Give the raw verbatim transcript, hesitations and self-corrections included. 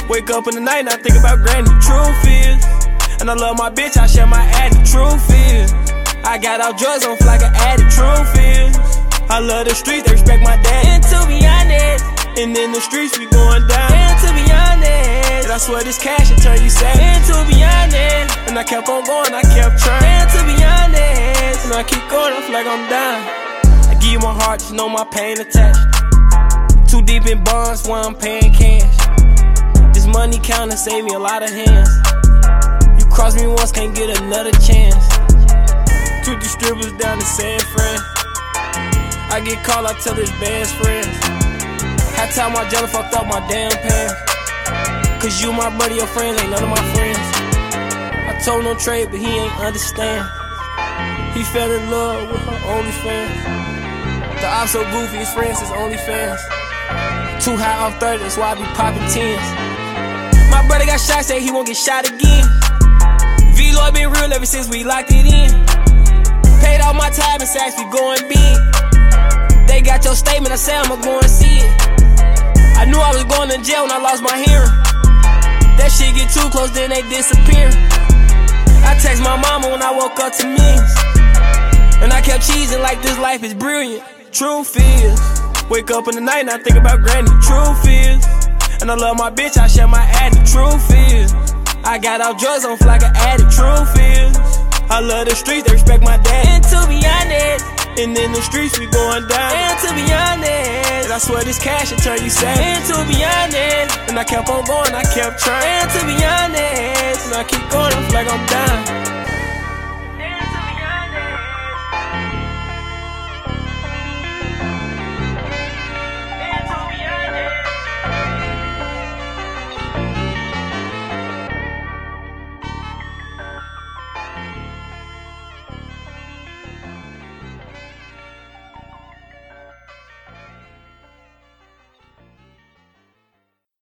Wake up in the night and I think about granny. Truth is, and I love my bitch, I share my addict. Truth is, I got out drugs, I'm like an addict. Truth is, I love the streets, they respect my dad. And to be honest, and in the streets we going down. And to be honest, and I swear this cash will turn you sad. And to be honest, and I kept on going, I kept trying. And to be honest, and I keep going, I feel like I'm dying. I give you my heart, just know my pain attached. Too deep in bonds, while I'm paying cash. This money counting save me a lot of hands. You cross me once, can't get another chance. Took the strippers down to San Fran. I get called, I tell his best friends. Had time my jelly fucked up my damn pants. Cause you my buddy, your friends ain't none of my friends. I told him no trade, but he ain't understand. He fell in love with her OnlyFans. The op so goofy, his friends is OnlyFans. Too high off thirty, that's why I be popping tens. My brother got shot, say he won't get shot again. V-Lord been real ever since we locked it in. Paid all my time and sacks, we going big. They got your statement, I said I'ma go and see it. I knew I was going to jail when I lost my hearing. That shit get too close, then they disappear. I text my mama when I woke up to millions. And I kept cheesing like this life is brilliant. Truth is, wake up in the night and I think about granny. Truth is, and I love my bitch, I share my addict. Truth is, I got out drugs, I'm like an addict. Truth is, I love the streets, they respect my dad. And to be honest, and in the streets we going down. And to be honest, and I swear this cash will turn you sad. And to be honest, and I kept on going, I kept trying. And to be honest, and I keep going, I feel like I'm dying.